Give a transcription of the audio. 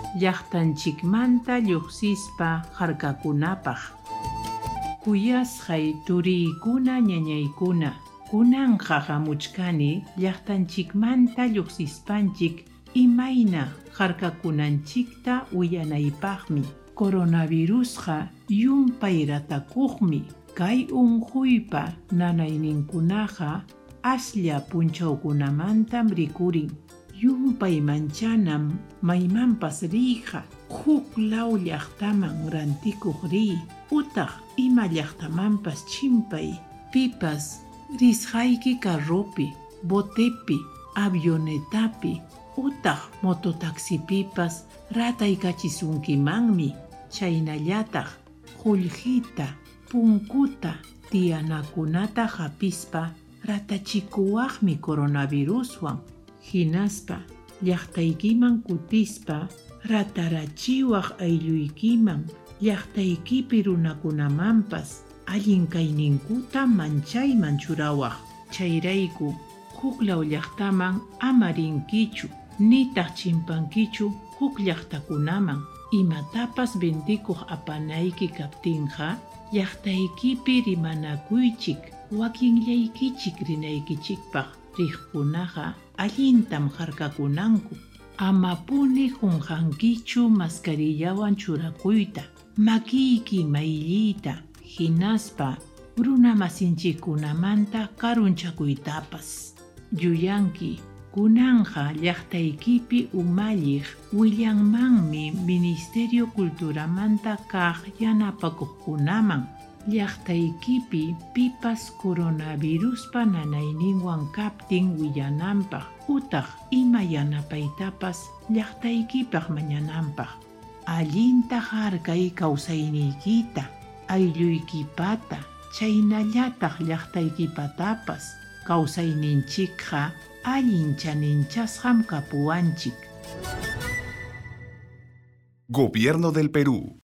llaqtanchikmanta lluqsispa harkakunapaq. Kuyasqay turiykuna ñañaykuna, kunanqa hamuchkani llaqtanchikmanta lluqsispanchik imayna harkakunanchikta wiyanaypaqmi. Coronavirusqa yumpay ratakuqmi. Kay unquypa nanayninkunaqa aslla punchawkunamantam rikurin. Yumpay manchanam maymanpas riyqa, huk law llaqtaman rantikuq riy, utaq ima llaqtamanpas chimpay. Pipas risqayki carrupi, botepi, avionetapi, utaq mototaxipipas rataykachisunkimanmi. Chaynallataq qullqita, punkuta, tiyanakunata hapispa ratachikuwaqmi coronaviruswan. Hinaspa llaqtaykiman kutispa ratarachiwaq aylluykiman, llaqtaykipi runakunamanpas allin kayninkuta manchayman churawaq. Chayrayku huk law llaqtaman ama rinkichu, nitaq chimpankichu huk llaqtakunaman. Imatapas bendikuq apanayki kaptinqa, llaqtaykipi rimanakuychik, wakinllaykichik rinaykichikpaq riqkunaqa allintam harkakunanku. Amapuni qunqankichu maskarillawan churakuyta, makiyki maylliyta, hinaspa runa masinchikkunamanta karunchakuytapas. Yuyanki, kunanqa llaqtaykipi umalliq willanmanmi Ministerio Culturamanta kaq yanapakuqkunaman. Llaqtaykipi pipas coronaviruspa nanayninwan kaptin willananpaq, utaq ima yanapaytapas llaqtaykipaq mañananpaq. Allinta harkay kawsayniykita, aylluykipata, chaynallataq llaqtaykipatapas. Kawsayninchikqa allin chaninchasqam kapuwanchik. Gobierno del Perú.